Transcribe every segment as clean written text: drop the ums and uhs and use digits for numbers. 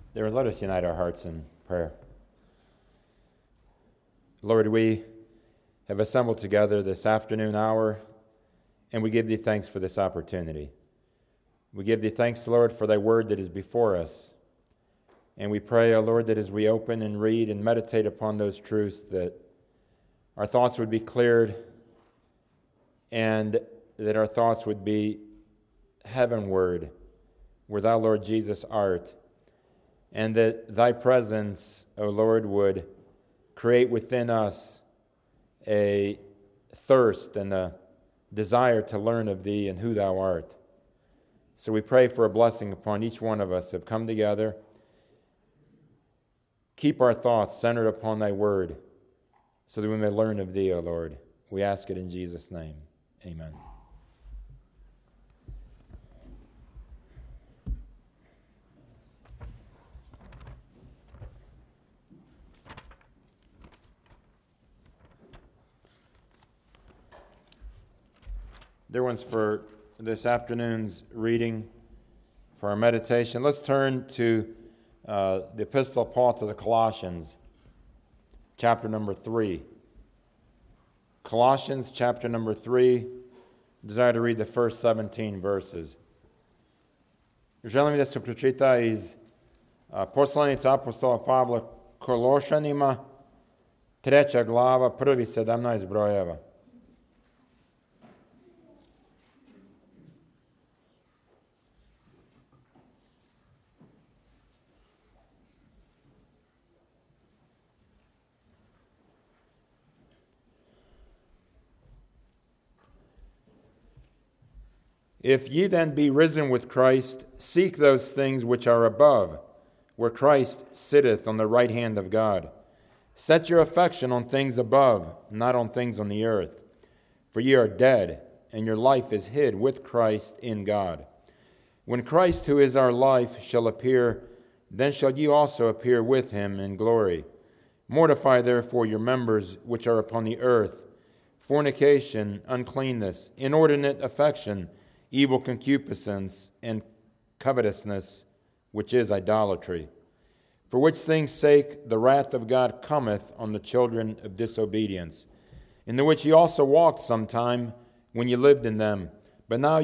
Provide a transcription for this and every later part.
There, let us unite our hearts in prayer. Lord, we have assembled together this afternoon hour, and we give thee thanks for this opportunity. We give thee thanks, Lord, for thy word that is before us. And we pray, O Lord, that as we open and read and meditate upon those truths, that our thoughts would be cleared and that our thoughts would be heavenward, where thou, Lord Jesus, art, and that thy presence, O Lord, would create within us a thirst and a desire to learn of thee and who thou art. So we pray for a blessing upon each one of us who have come together. Keep our thoughts centered upon thy word so that we may learn of thee, O Lord. We ask it in Jesus' name. Amen. Dear ones, for this afternoon's reading, for our meditation, let's turn to the Epistle of Paul to the Colossians, chapter number 3. Colossians, chapter number 3. I desire to read the first 17 verses. Želim da se pročita iz poslanica apostola Pavla Kološanima, 3. glava, prvi 17 brojeva. If ye then be risen with Christ, seek those things which are above, where Christ sitteth on the right hand of God. Set your affection on things above, not on things on the earth. For ye are dead, and your life is hid with Christ in God. When Christ, who is our life, shall appear, then shall ye also appear with him in glory. Mortify therefore your members which are upon the earth, fornication, uncleanness, inordinate affection, evil concupiscence, and covetousness, which is idolatry. For which things' sake the wrath of God cometh on the children of disobedience, in the which ye also walked sometime when ye lived in them. But now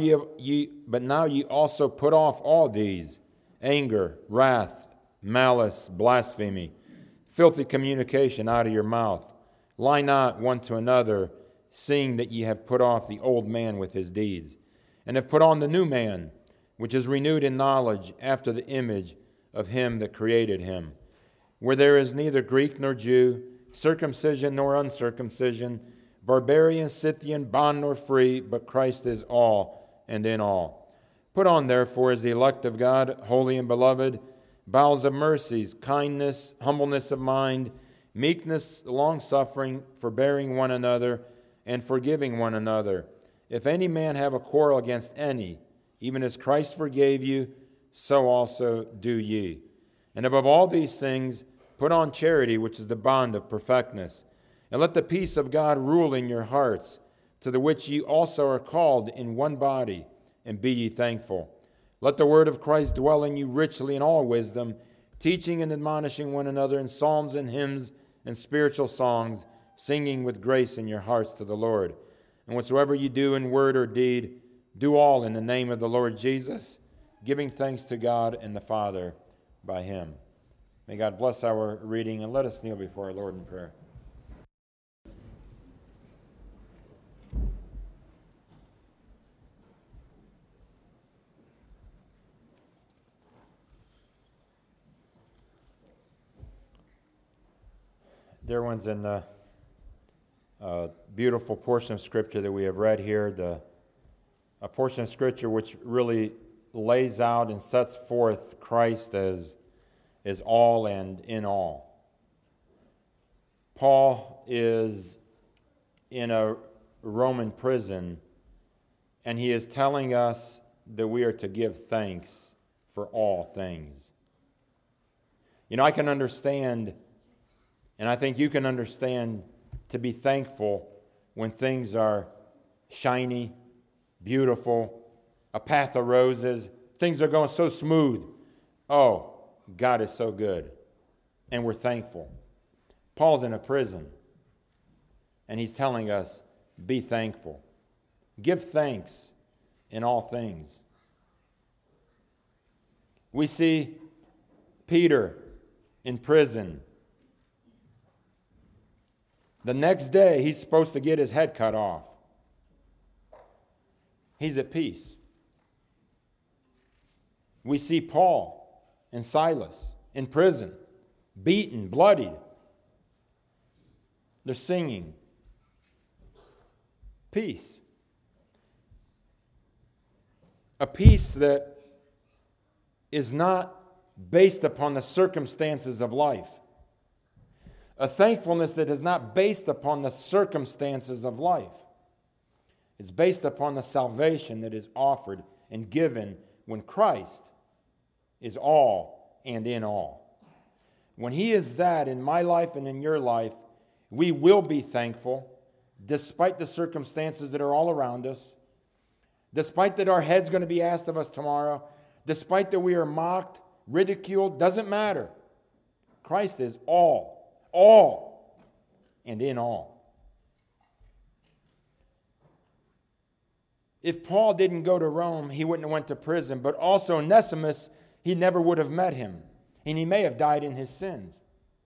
ye also put off all these: anger, wrath, malice, blasphemy, filthy communication out of your mouth. Lie not one to another, seeing that ye have put off the old man with his deeds, and have put on the new man, which is renewed in knowledge after the image of him that created him, where there is neither Greek nor Jew, circumcision nor uncircumcision, barbarian, Scythian, bond nor free, but Christ is all and in all. Put on, therefore, as the elect of God, holy and beloved, bowels of mercies, kindness, humbleness of mind, meekness, long-suffering, forbearing one another, and forgiving one another. If any man have a quarrel against any, even as Christ forgave you, so also do ye. And above all these things, put on charity, which is the bond of perfectness. And let the peace of God rule in your hearts, to the which ye also are called in one body, and be ye thankful. Let the word of Christ dwell in you richly in all wisdom, teaching and admonishing one another in psalms and hymns and spiritual songs, singing with grace in your hearts to the Lord. And whatsoever you do in word or deed, do all in the name of the Lord Jesus, giving thanks to God and the Father by him. May God bless our reading, and let us kneel before our Lord in prayer. Dear ones, in the beautiful portion of Scripture that we have read here, a portion of Scripture which really lays out and sets forth Christ as all and in all. Paul is in a Roman prison, and he is telling us that we are to give thanks for all things. You know, I can understand, and I think you can understand, to be thankful when things are shiny, beautiful, a path of roses, things are going so smooth. Oh, God is so good, and we're thankful. Paul's in a prison, and he's telling us, be thankful. Give thanks in all things. We see Peter in prison. The next day, he's supposed to get his head cut off. He's at peace. We see Paul and Silas in prison, beaten, bloodied. They're singing. Peace. A peace that is not based upon the circumstances of life. A thankfulness that is not based upon the circumstances of life. It's based upon the salvation that is offered and given when Christ is all and in all. When He is that in my life and in your life, we will be thankful despite the circumstances that are all around us, despite that our head's going to be asked of us tomorrow, despite that we are mocked, ridiculed, doesn't matter. Christ is all, and in all. If Paul didn't go to Rome, he wouldn't have went to prison, but also Onesimus, he never would have met him, and he may have died in his sins.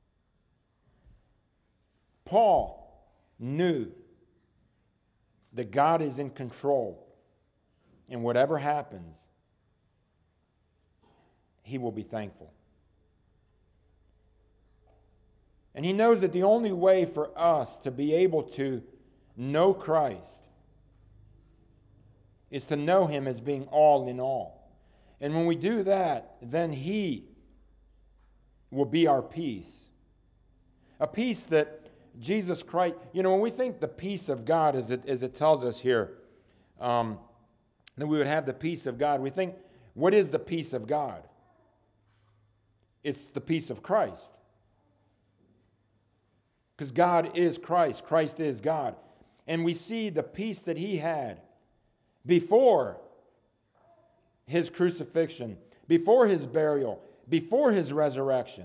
Paul knew that God is in control, and whatever happens, he will be thankful. And he knows that the only way for us to be able to know Christ is to know Him as being all in all. And when we do that, then He will be our peace. A peace that Jesus Christ, when we think the peace of God, as it tells us here, that we would have the peace of God, we think, what is the peace of God? It's the peace of Christ. Because God is Christ. Christ is God. And we see the peace that He had before His crucifixion, before His burial, before His resurrection.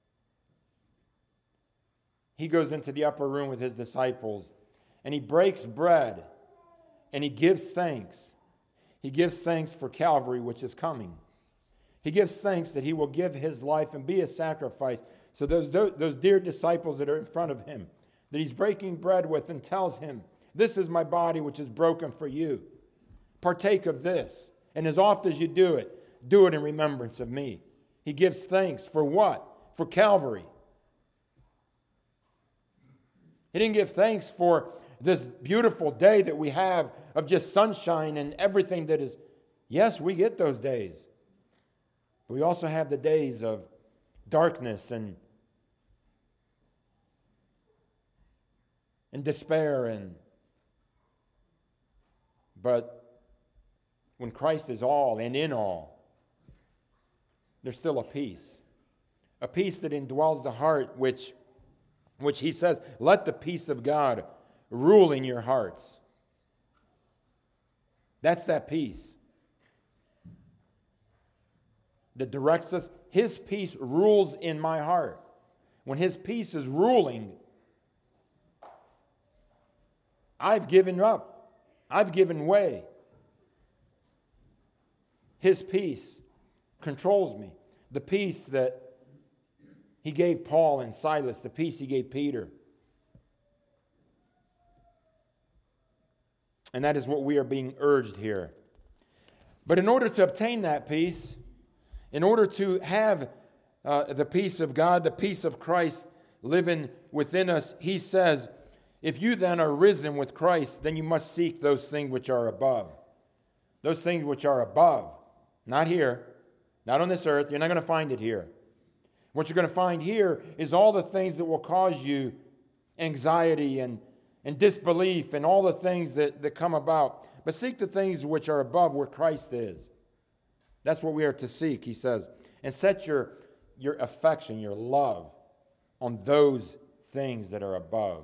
He goes into the upper room with His disciples, and He breaks bread, and He gives thanks. He gives thanks for Calvary, which is coming. He gives thanks that He will give His life and be a sacrifice. So those dear disciples that are in front of Him, that He's breaking bread with, and tells him, this is my body which is broken for you. Partake of this. And as oft as you do it in remembrance of me. He gives thanks for what? For Calvary. He didn't give thanks for this beautiful day that we have of just sunshine and everything that is. Yes, we get those days. But we also have the days of darkness and despair. But when Christ is all and in all, there's still a peace that indwells the heart, which He says, let the peace of God rule in your hearts. That's that peace that directs us. His peace rules in my heart. When His peace is ruling, I've given up. I've given way. His peace controls me. The peace that He gave Paul and Silas, the peace He gave Peter. And that is what we are being urged here. But in order to obtain that peace, in order to have the peace of God, the peace of Christ living within us, He says, if you then are risen with Christ, then you must seek those things which are above. Those things which are above. Not here. Not on this earth. You're not going to find it here. What you're going to find here is all the things that will cause you anxiety and disbelief and all the things that come about. But seek the things which are above where Christ is. That's what we are to seek, He says. And set your affection, your love on those things that are above.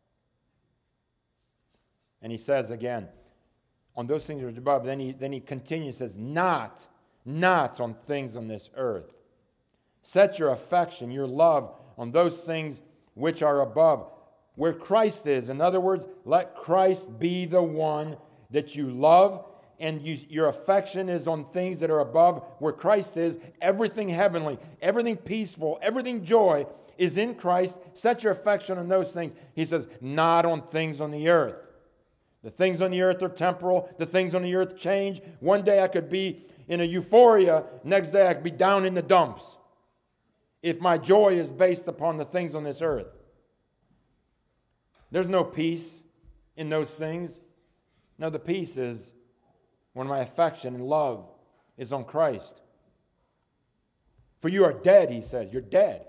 And He says again, on those things that are above, then he continues, says, not on things on this earth. Set your affection, your love on those things which are above, where Christ is. In other words, let Christ be the one that you love, and your affection is on things that are above, where Christ is. Everything heavenly, everything peaceful, everything joy is in Christ. Set your affection on those things. He says, not on things on the earth. The things on the earth are temporal. The things on the earth change. One day I could be in a euphoria. Next day I could be down in the dumps. If my joy is based upon the things on this earth. There's no peace in those things. No, the peace is when my affection and love is on Christ. For you are dead, he says. You're dead.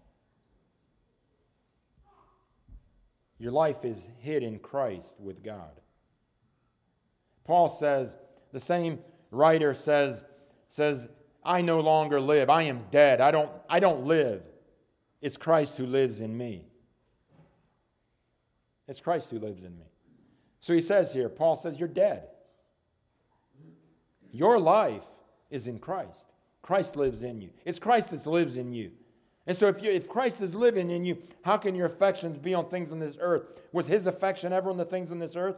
Your life is hid in Christ with God. Paul says, the same writer says, I no longer live. I am dead. I don't live. It's Christ who lives in me. It's Christ who lives in me. So he says here, Paul says, you're dead. Your life is in Christ. Christ lives in you. It's Christ that lives in you. And so if Christ is living in you, how can your affections be on things on this earth? Was his affection ever on the things on this earth?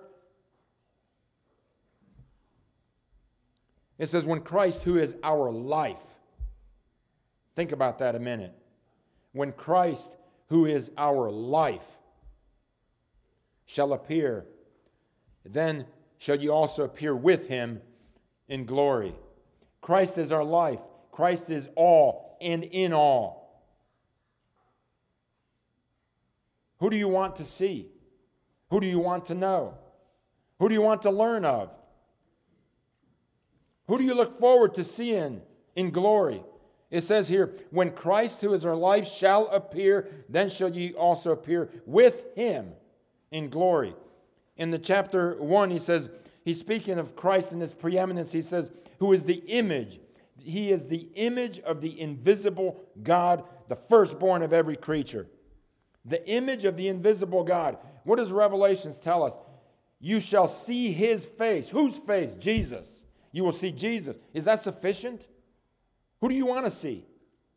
It says, when Christ, who is our life. Think about that a minute. When Christ, who is our life, shall appear, then shall you also appear with him in glory. Christ is our life. Christ is all and in all. Who do you want to see? Who do you want to know? Who do you want to learn of? Who do you look forward to seeing in glory? It says here, when Christ, who is our life, shall appear, then shall ye also appear with him in glory. In the chapter 1, he says, he's speaking of Christ in his preeminence. He says, who is the image. He is the image of the invisible God, the firstborn of every creature. The image of the invisible God. What does Revelations tell us? You shall see his face. Whose face? Jesus. You will see Jesus. Is that sufficient? Who do you want to see?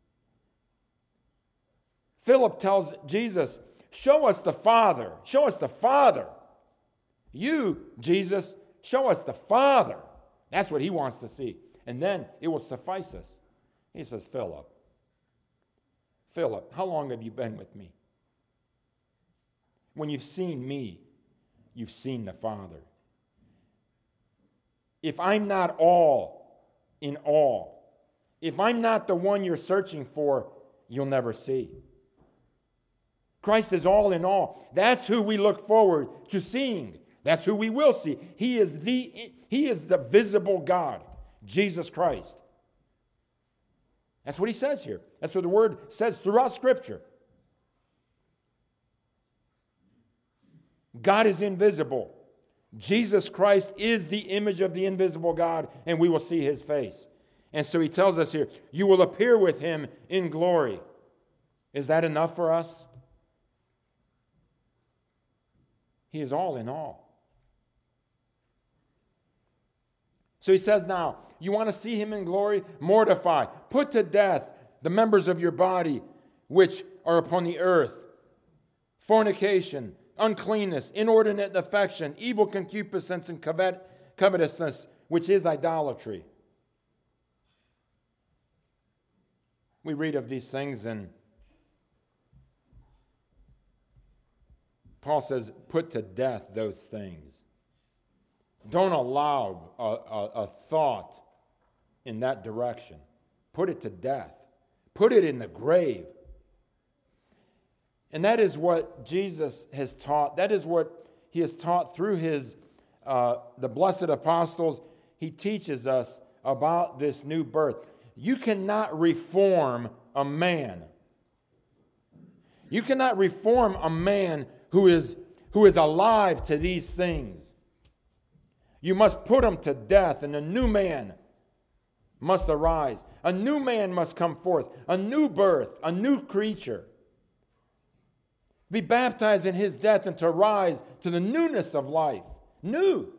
Philip tells Jesus, show us the Father. Show us the Father. You, Jesus, show us the Father. That's what he wants to see. And then it will suffice us. He says, Philip, how long have you been with me? When you've seen me, you've seen the Father. If I'm not all in all, if I'm not the one you're searching for, you'll never see. Christ is all in all. That's who we look forward to seeing. That's who we will see. He is the visible God, Jesus Christ. That's what he says here. That's what the word says throughout Scripture. God is invisible. Jesus Christ is the image of the invisible God, and we will see his face. And so he tells us here, you will appear with him in glory. Is that enough for us? He is all in all. So he says now, you want to see him in glory? Mortify. Put to death the members of your body which are upon the earth. Fornication, uncleanness, inordinate affection, evil concupiscence, and covetousness, which is idolatry. We read of these things, and Paul says, put to death those things. Don't allow a thought in that direction. Put it to death. Put it in the grave. And that is what Jesus has taught. That is what he has taught through the blessed apostles. He teaches us about this new birth. You cannot reform a man. You cannot reform a man who is alive to these things. You must put him to death, and a new man must arise. A new man must come forth. A new birth, a new creature. Be baptized in his death and to rise to the newness of life. New.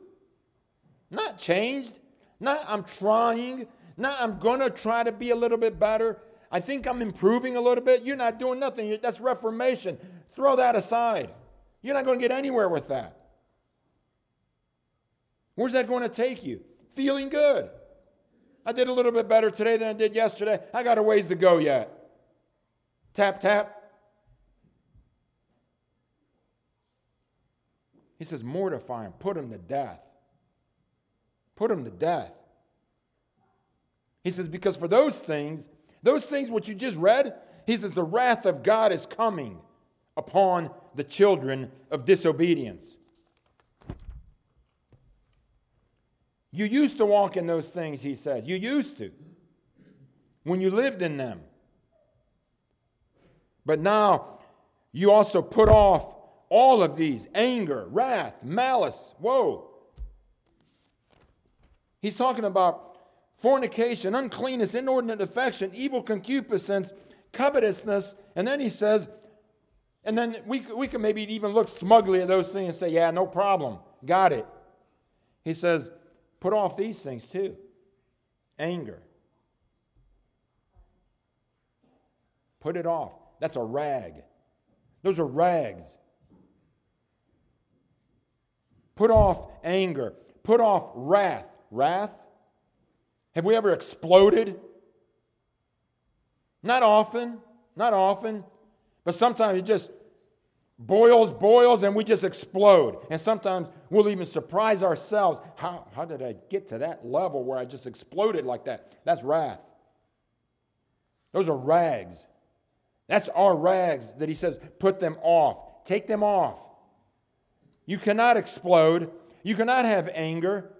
Not changed. Not I'm trying. Not I'm going to try to be a little bit better. I think I'm improving a little bit. You're not doing nothing. That's reformation. Throw that aside. You're not going to get anywhere with that. Where's that going to take you? Feeling good. I did a little bit better today than I did yesterday. I got a ways to go yet. Tap, tap. He says, mortify him. Put him to death. Put him to death. He says, because for those things which you just read, he says, the wrath of God is coming upon the children of disobedience. You used to walk in those things, he says. You used to. When you lived in them. But now, you also put off all of these: anger, wrath, malice. Whoa. He's talking about fornication, uncleanness, inordinate affection, evil concupiscence, covetousness. And then he says, and then we can maybe even look smugly at those things and say, yeah, no problem. Got it. He says, put off these things too. Anger. Put it off. That's a rag. Those are rags. Put off anger. Put off wrath. Wrath? Have we ever exploded? Not often. Not often. But sometimes it just boils, and we just explode. And sometimes we'll even surprise ourselves. How did I get to that level where I just exploded like that? That's wrath. Those are rags. That's our rags that he says, put them off. Take them off. You cannot explode. You cannot have anger.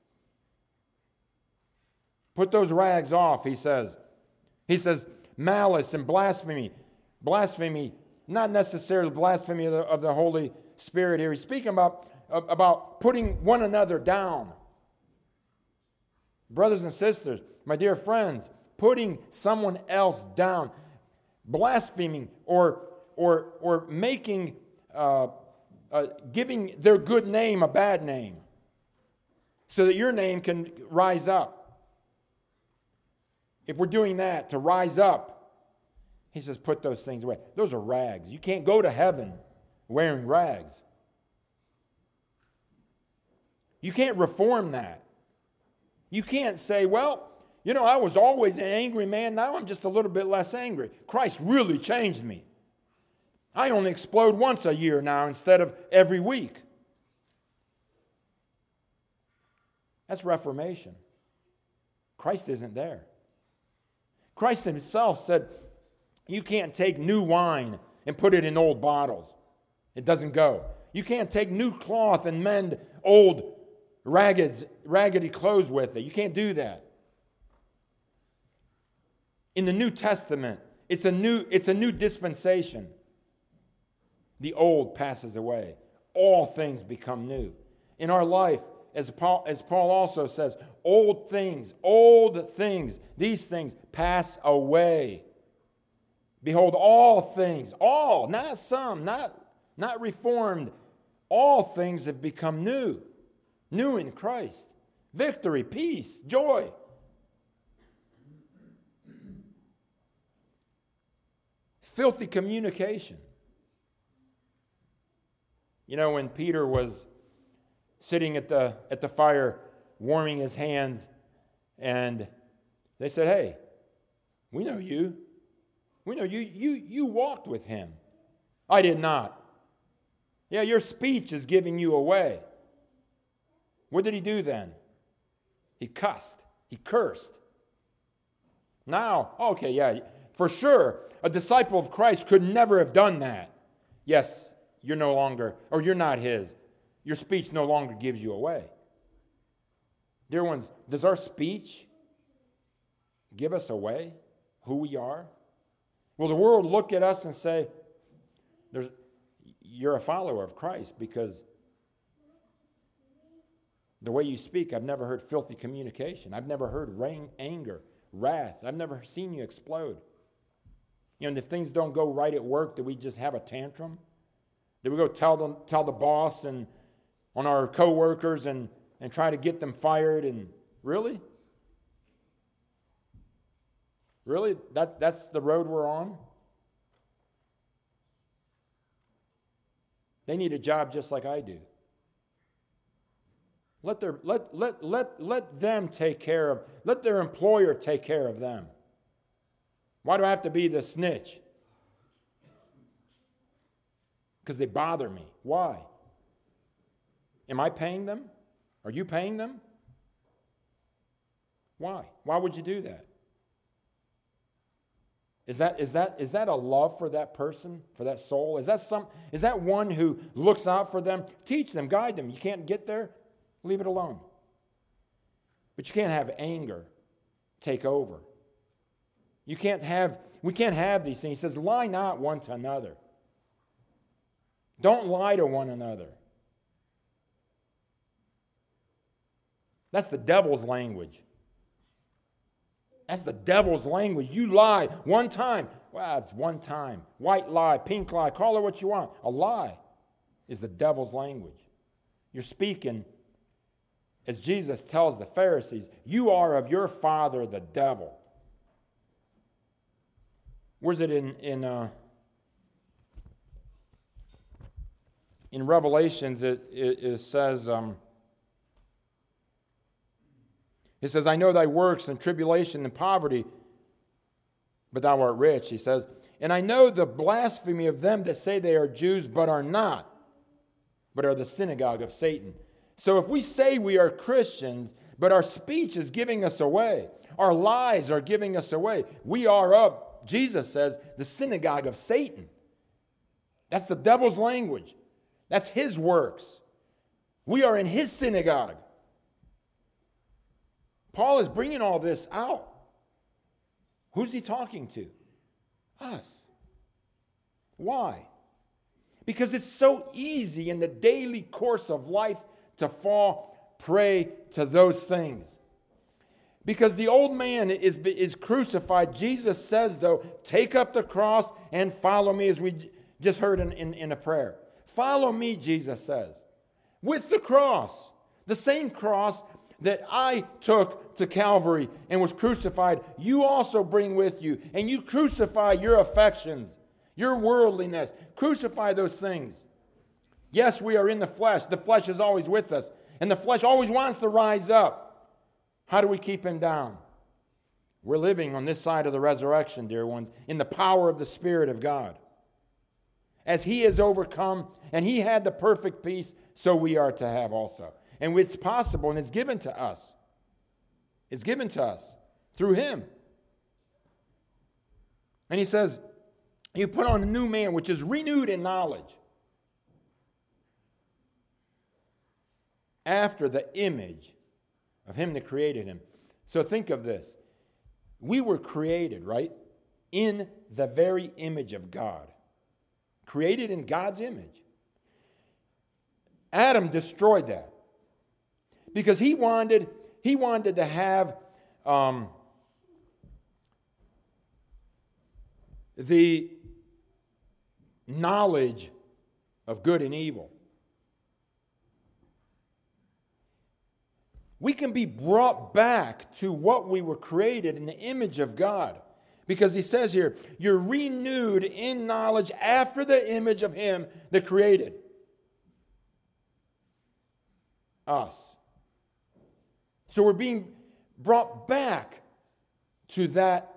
Put those rags off, he says. He says, malice and blasphemy. Blasphemy, not necessarily blasphemy of the Holy Spirit here. He's speaking about putting one another down. Brothers and sisters, my dear friends, putting someone else down. Blaspheming or making, giving their good name a bad name so that your name can rise up. If we're doing that to rise up, he says, put those things away. Those are rags. You can't go to heaven wearing rags. You can't reform that. You can't say, well, you know, I was always an angry man. Now I'm just a little bit less angry. Christ really changed me. I only explode once a year now instead of every week. That's reformation. Christ isn't there. Christ himself said, you can't take new wine and put it in old bottles. It doesn't go. You can't take new cloth and mend old raggedy clothes with it. You can't do that. In the New Testament, it's a new dispensation. The old passes away. All things become new. In our life, as Paul also says, old things, these things pass away. Behold, all things, all, not some, not reformed, all things have become new. New in Christ. Victory, peace, joy. Filthy communication. You know, when Peter was sitting at the fire, warming his hands, and they said, hey, we know you. We know you walked with him. I did not. Yeah, your speech is giving you away. What did he do then? He cussed. He cursed. Now, okay, yeah, for sure, a disciple of Christ could never have done that. Yes, you're no longer, or you're not his. Your speech no longer gives you away. Dear ones, does our speech give us away who we are? Will the world look at us and say, you're a follower of Christ because the way you speak, I've never heard filthy communication. I've never heard anger, wrath. I've never seen you explode. You know, and if things don't go right at work, do we just have a tantrum? Do we go tell the boss and on our coworkers and try to get them fired? And really? Really? That's the road we're on? They need a job just like I do. Let them take care of, let their employer take care of them. Why do I have to be the snitch? Because they bother me. Why? Am I paying them? Are you paying them? Why? Why would you do that? Is that a love for that person, for that soul? Is that one who looks out for them? Teach them, guide them. You can't get there, leave it alone. But you can't have anger take over. We can't have these things. He says, lie not one to another. Don't lie to one another. That's the devil's language. That's the devil's language. You lie one time. Well, it's one time. White lie, pink lie, call it what you want. A lie is the devil's language. You're speaking, as Jesus tells the Pharisees, you are of your father, the devil. Where's it in Revelations? It says... He says, I know thy works and tribulation and poverty, but thou art rich. He says, and I know the blasphemy of them that say they are Jews, but are not, but are the synagogue of Satan. So if we say we are Christians, but our speech is giving us away, our lies are giving us away, we are of, Jesus says, the synagogue of Satan. That's the devil's language. That's his works. We are in his synagogue. Paul is bringing all this out. Who's he talking to? Us. Why? Because it's so easy in the daily course of life to fall prey to those things. Because the old man is crucified. Jesus says, though, take up the cross and follow me, as we just heard in a prayer. Follow me, Jesus says. With the cross. The same cross that I took to Calvary and was crucified, you also bring with you. And you crucify your affections, your worldliness. Crucify those things. Yes, we are in the flesh. The flesh is always with us. And the flesh always wants to rise up. How do we keep him down? We're living on this side of the resurrection, dear ones, in the power of the Spirit of God. As he has overcome and he had the perfect peace, so we are to have also. And it's possible, and it's given to us. It's given to us through him. And he says, you put on a new man, which is renewed in knowledge, after the image of him that created him. So think of this. We were created, right, in the very image of God. Created in God's image. Adam destroyed that. Because he wanted to have the knowledge of good and evil. We can be brought back to what we were created in the image of God. Because he says here, you're renewed in knowledge after the image of him that created us. So we're being brought back to that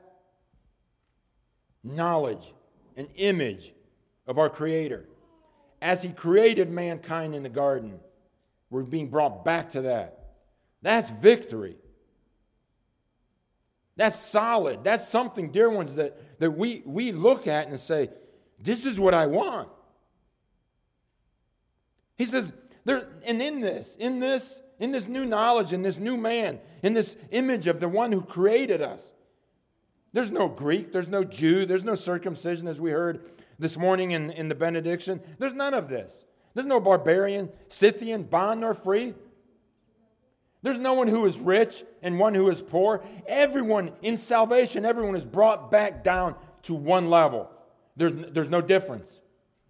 knowledge and image of our Creator. As he created mankind in the garden, we're being brought back to that. That's victory. That's solid. That's something, dear ones, that we look at and say, this is what I want. He says, in this new knowledge, in this new man, in this image of the one who created us, there's no Greek, there's no Jew, there's no circumcision, as we heard this morning in the benediction. There's none of this. There's no barbarian, Scythian, bond nor free. There's no one who is rich and one who is poor. Everyone in salvation, everyone is brought back down to one level. There's no difference.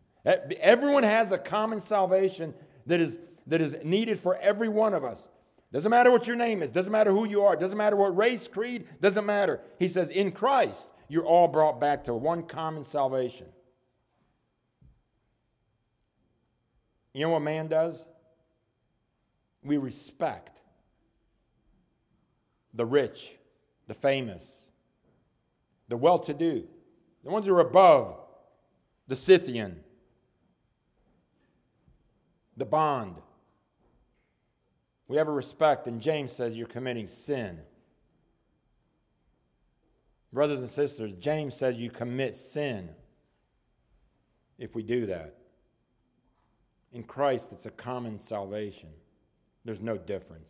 Everyone has a common salvation that is needed for every one of us. Doesn't matter what your name is. Doesn't matter who you are. Doesn't matter what race, creed. Doesn't matter. He says, in Christ, you're all brought back to one common salvation. You know what man does? We respect the rich, the famous, the well-to-do, the ones who are above the Scythian, the bond. We have a respect, and James says you're committing sin. Brothers and sisters, James says you commit sin if we do that. In Christ, it's a common salvation. There's no difference.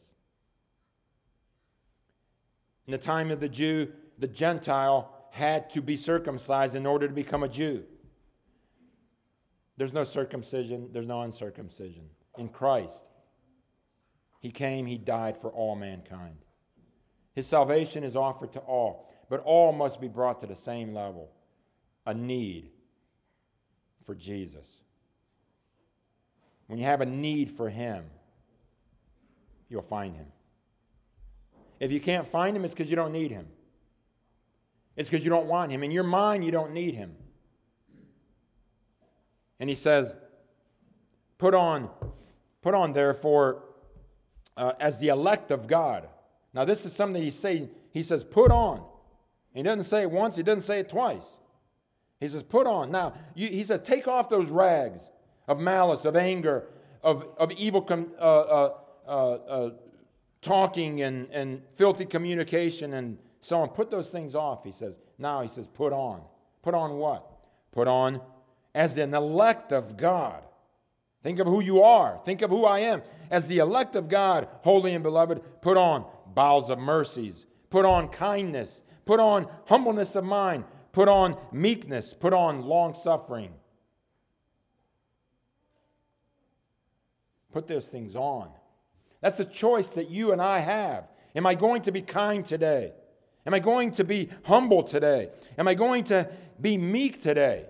In the time of the Jew, the Gentile had to be circumcised in order to become a Jew. There's no circumcision, there's no uncircumcision. In Christ, He came, He died for all mankind. His salvation is offered to all, but all must be brought to the same level, a need for Jesus. When you have a need for Him, you'll find Him. If you can't find Him, it's because you don't need Him. It's because you don't want Him. In your mind, you don't need Him. And he says, put on therefore, as the elect of God. Now this is something he's saying. He says, put on. He doesn't say it once. He doesn't say it twice. He says, put on. Now, he says, take off those rags of malice, of anger, of evil talking and filthy communication and so on. Put those things off, he says. Now he says, put on. Put on what? Put on as an elect of God. Think of who you are. Think of who I am. As the elect of God, holy and beloved, put on bowels of mercies. Put on kindness. Put on humbleness of mind. Put on meekness. Put on long-suffering. Put those things on. That's a choice that you and I have. Am I going to be kind today? Am I going to be humble today? Am I going to be meek today?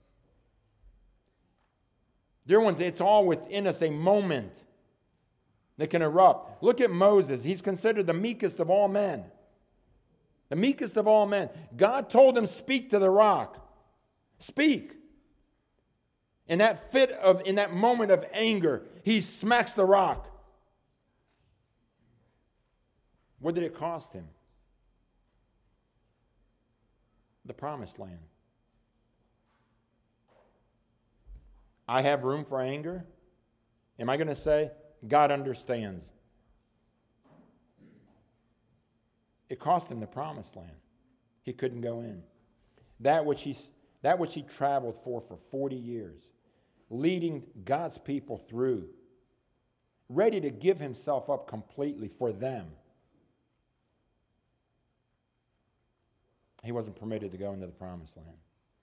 Dear ones, it's all within us, a moment that can erupt. Look at Moses. He's considered the meekest of all men. The meekest of all men. God told him, speak to the rock. Speak. In that moment of anger, he smacks the rock. What did it cost him? The promised land. I have room for anger? Am I going to say, God understands? It cost him the promised land. He couldn't go in. That which he traveled for 40 years, leading God's people through, ready to give himself up completely for them. He wasn't permitted to go into the promised land.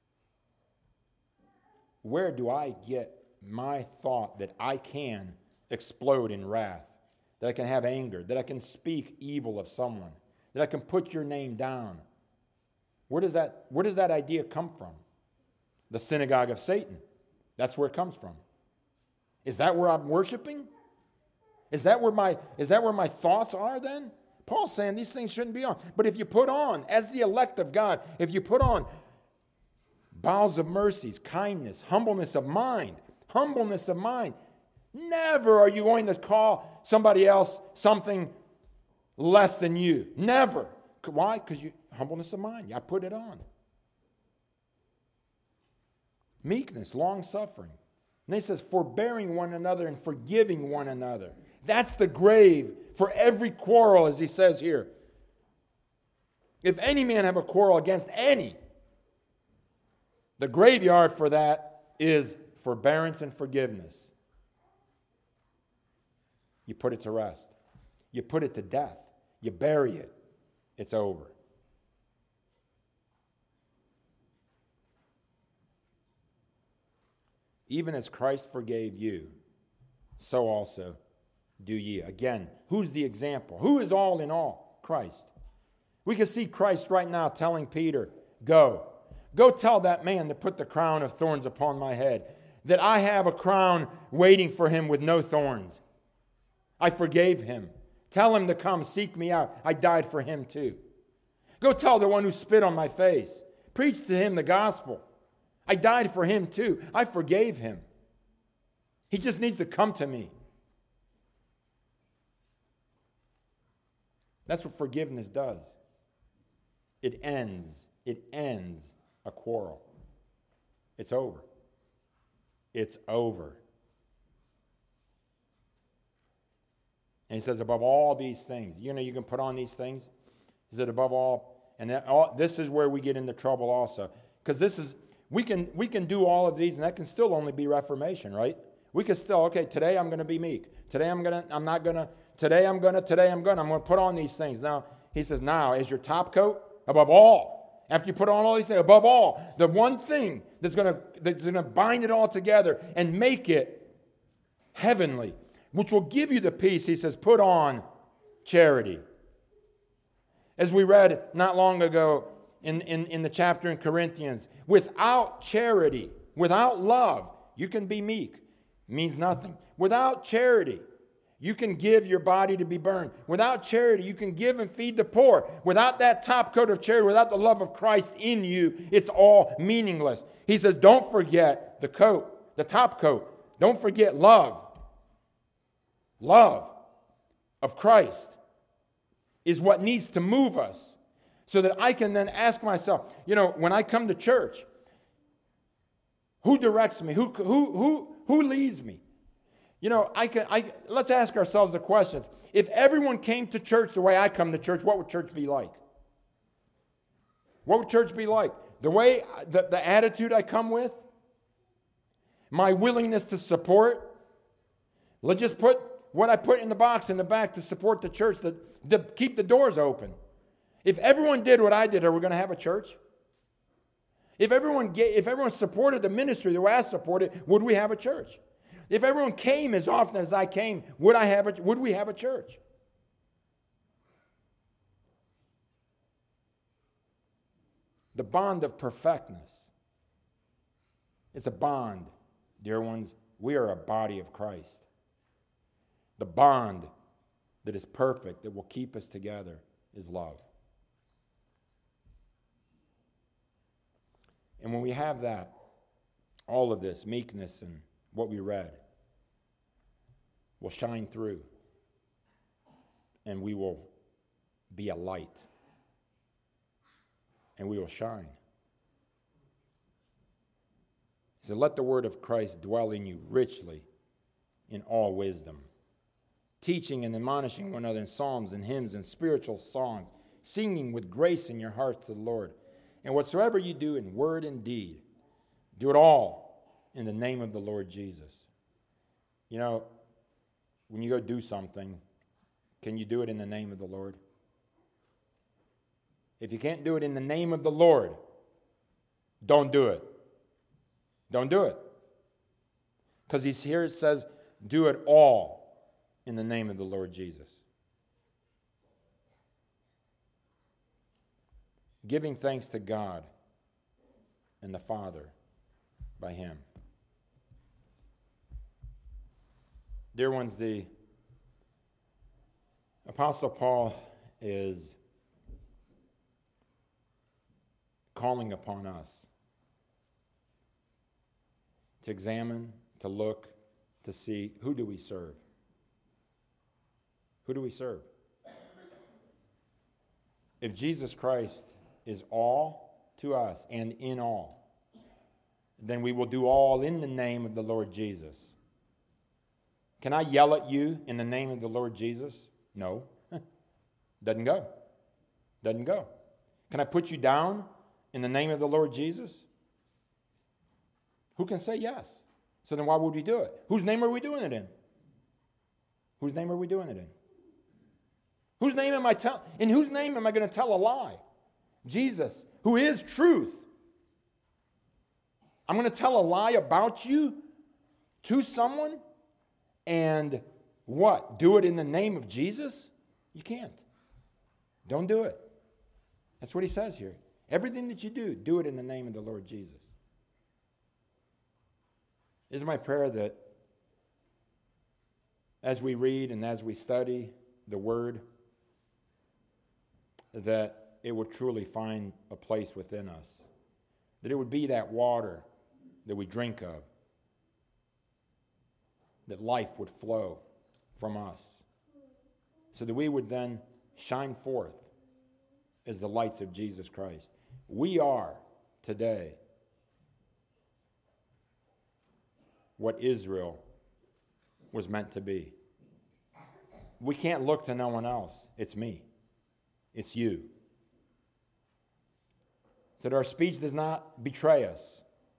Where do I get my thought that I can explode in wrath, that I can have anger, that I can speak evil of someone, that I can put your name down? Where does that idea come from? The synagogue of Satan. That's where it comes from. Is that where I'm worshiping? Is that where my thoughts are then? Paul's saying these things shouldn't be on. But if you put on, as the elect of God, if you put on bowels of mercies, kindness, humbleness of mind, never are you going to call somebody else something less than you. Never. Why? Because humbleness of mind. I put it on. Meekness, long-suffering. And he says, forbearing one another and forgiving one another. That's the grave for every quarrel, as he says here. If any man have a quarrel against any, the graveyard for that is forbearance and forgiveness. You put it to rest. You put it to death. You bury it. It's over. Even as Christ forgave you, so also do ye. Again, who's the example? Who is all in all? Christ. We can see Christ right now telling Peter, go tell that man that put the crown of thorns upon my head that I have a crown waiting for him with no thorns. I forgave him. Tell him to come seek me out. I died for him too. Go tell the one who spit on my face. Preach to him the gospel. I died for him too. I forgave him. He just needs to come to me. That's what forgiveness does. It ends a quarrel. It's over. It's over. And he says, above all these things, you can put on these things. He said, above all, and this is where we get into trouble also. Because we can do all of these, and that can still only be reformation, right? We can still, okay, today I'm going to be meek. Today I'm going to put on these things. Now, he says, now, is your top coat above all? After you put on all these things, above all, the one thing that's going to bind it all together and make it heavenly, which will give you the peace, he says, put on charity. As we read not long ago in the chapter in Corinthians, without charity, without love, you can be meek. Means nothing. Without charity, you can give your body to be burned. Without charity, you can give and feed the poor. Without that top coat of charity, without the love of Christ in you, it's all meaningless. He says, don't forget the coat, the top coat. Don't forget love. Love of Christ is what needs to move us so that I can then ask myself, when I come to church, who directs me? Who leads me? Let's ask ourselves the questions. If everyone came to church the way I come to church, what would church be like? What would church be like? The way, the attitude I come with? My willingness to support? Let's just put what I put in the box in the back to support the church, to keep the doors open. If everyone did what I did, are we going to have a church? If everyone supported the ministry the way I supported, would we have a church? If everyone came as often as I came, would we have a church? The bond of perfectness. It's a bond, dear ones. We are a body of Christ. The bond that is perfect, that will keep us together, is love. And when we have that, all of this, meekness and what we read, will shine through. And we will be a light. And we will shine. He said, let the word of Christ dwell in you richly in all wisdom, teaching and admonishing one another in psalms and hymns and spiritual songs, singing with grace in your hearts to the Lord. And whatsoever you do in word and deed, do it all in the name of the Lord Jesus. When you go do something, can you do it in the name of the Lord? If you can't do it in the name of the Lord, don't do it. Don't do it. Because here it says, do it all in the name of the Lord Jesus. Giving thanks to God and the Father by Him. Dear ones, the Apostle Paul is calling upon us to examine, to look, to see, who do we serve? Who do we serve? If Jesus Christ is all to us and in all, then we will do all in the name of the Lord Jesus. Can I yell at you in the name of the Lord Jesus? No. Doesn't go. Doesn't go. Can I put you down in the name of the Lord Jesus? Who can say yes? So then why would we do it? Whose name are we doing it in? Whose name are we doing it in? In whose name am I going to tell a lie? Jesus, who is truth. I'm going to tell a lie about you to someone and what? Do it in the name of Jesus? You can't. Don't do it. That's what he says here. Everything that you do, do it in the name of the Lord Jesus. It is my prayer that as we read and as we study the Word, that it would truly find a place within us, that it would be that water that we drink of, that life would flow from us, so that we would then shine forth as the lights of Jesus Christ. We are today what Israel was meant to be. We can't look to no one else. It's me. It's you. So that our speech does not betray us.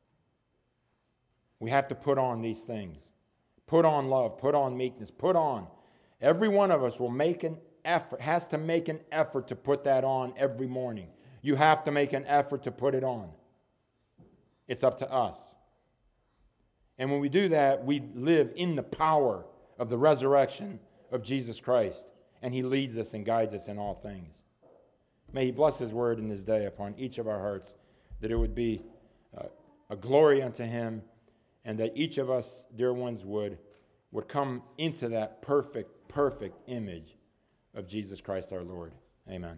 We have to put on these things. Put on love, put on meekness, put on. Every one of us will make an effort, has to make an effort to put that on every morning. You have to make an effort to put it on. It's up to us. And when we do that, we live in the power of the resurrection of Jesus Christ. And He leads us and guides us in all things. May He bless His word in this day upon each of our hearts, that it would be a glory unto Him, and that each of us, dear ones, would come into that perfect image of Jesus Christ our Lord. Amen.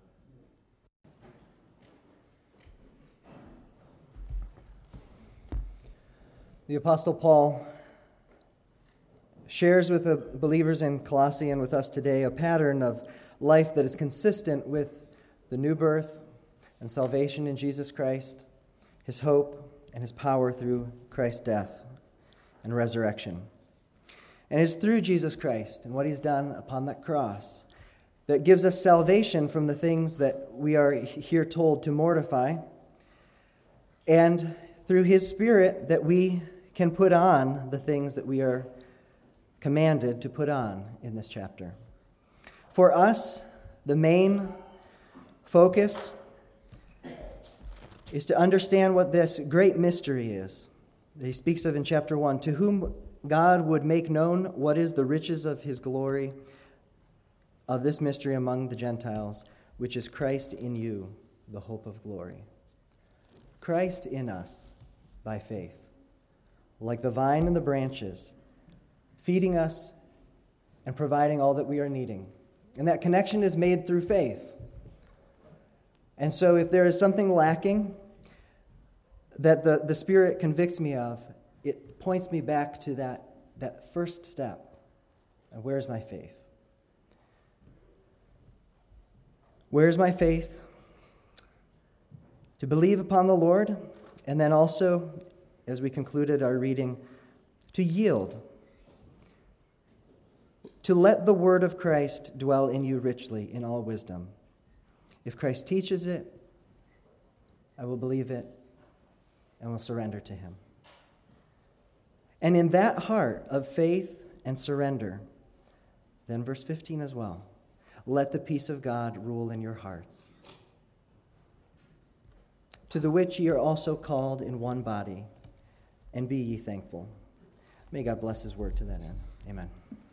The Apostle Paul shares with the believers in Colossae and with us today a pattern of life that is consistent with the new birth and salvation in Jesus Christ, His hope, and His power through Christ's death and resurrection. And it's through Jesus Christ and what He's done upon that cross that gives us salvation from the things that we are here told to mortify, and through His Spirit that we can put on the things that we are commanded to put on in this chapter. For us, the main focus is to understand what this great mystery is that he speaks of in chapter 1, to whom God would make known what is the riches of His glory of this mystery among the Gentiles, which is Christ in you, the hope of glory. Christ in us by faith, like the vine and the branches, feeding us and providing all that we are needing. And that connection is made through faith. And so if there is something lacking that the Spirit convicts me of, it points me back to that first step. And where's my faith? Where's my faith? To believe upon the Lord, and then also, as we concluded our reading, to yield. To let the word of Christ dwell in you richly in all wisdom. If Christ teaches it, I will believe it and will surrender to Him. And in that heart of faith and surrender, then verse 15 as well, let the peace of God rule in your hearts, to the which ye are also called in one body, and be ye thankful. May God bless His word to that end. Amen.